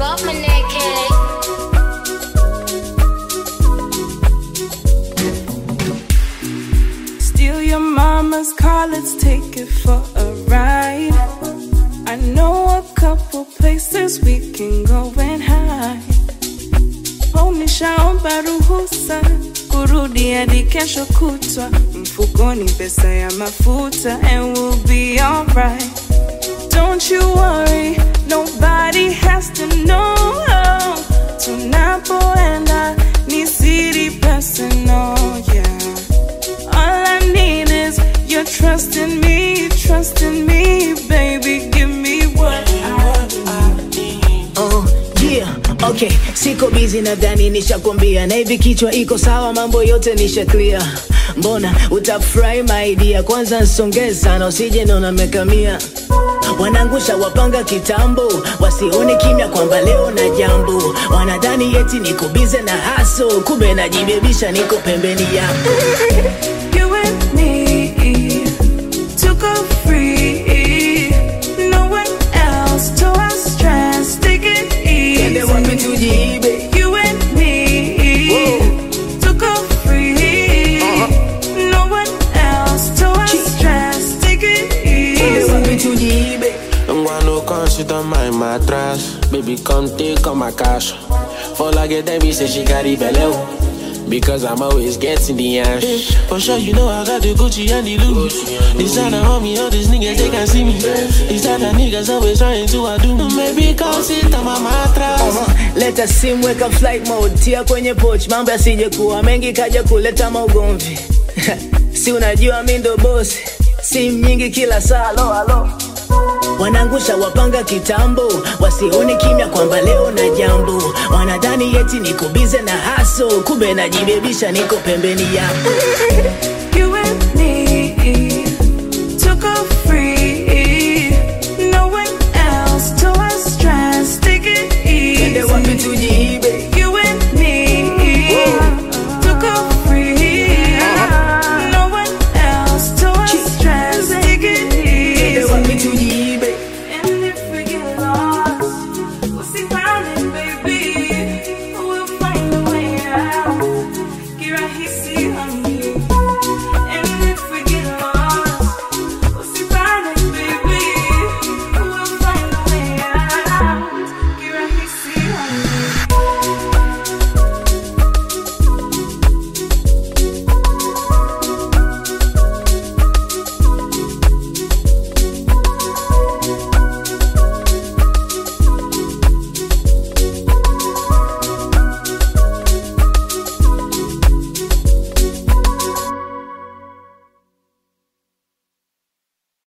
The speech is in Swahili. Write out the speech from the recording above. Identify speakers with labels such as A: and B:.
A: Got my naked.
B: Steal your mama's car, let's take it for a ride. I know a couple places we can go and hide. Nishaomba ruhusa kurudi hadi kesho kutwa, mfukoni pesa ya mafuta, and we'll be alright. Don't you worry, nobody has to know. Tunapoenda ni siri personal, yeah. All I need is your trust in me, baby. Give me what I need.
C: Oh yeah, okay, siko busy nadhani nishakwambia, na hivi kichwa iko sawa, mambo yote nisha clear. Mbona utafurahi my idea, kwanza nsongee sana usije naona mekamia. Wanangusha wapanga kitambo, wasione kimya kwamba leo na jambo. Wanadhani eti niko busy na hustle, kumbe najibebisha niko pembeni yako.
B: You and me to go free, no one else to our stress, take it easy.
C: And they want me to jibe.
B: You and me to go free, no one else to our stress, take it easy.
C: And they want me to jibe.
D: I'm gonna consider my mattress. Baby, come take all my cash. For like a day, say she carry belly. Because I'm always getting the ash. For sure, you know I got the Gucci and the Louis. This time I homie, all these niggas, they can see me. These time the niggas always trying to do me. Maybe come sit on my mattress.
C: Let us sim weka flight mode, tia kwenye poch, mambo yasije kuwa mengi kaja kuleta maugomvi. Si unajua mimi ndo boss, sim nyingi kila saa, alo. Wanangusha wapanga kitambo, wasione kimya kwamba leo na jambo. Wanadhani eti niko busy na hustle, kumbe najibebisha niko pembeni yako.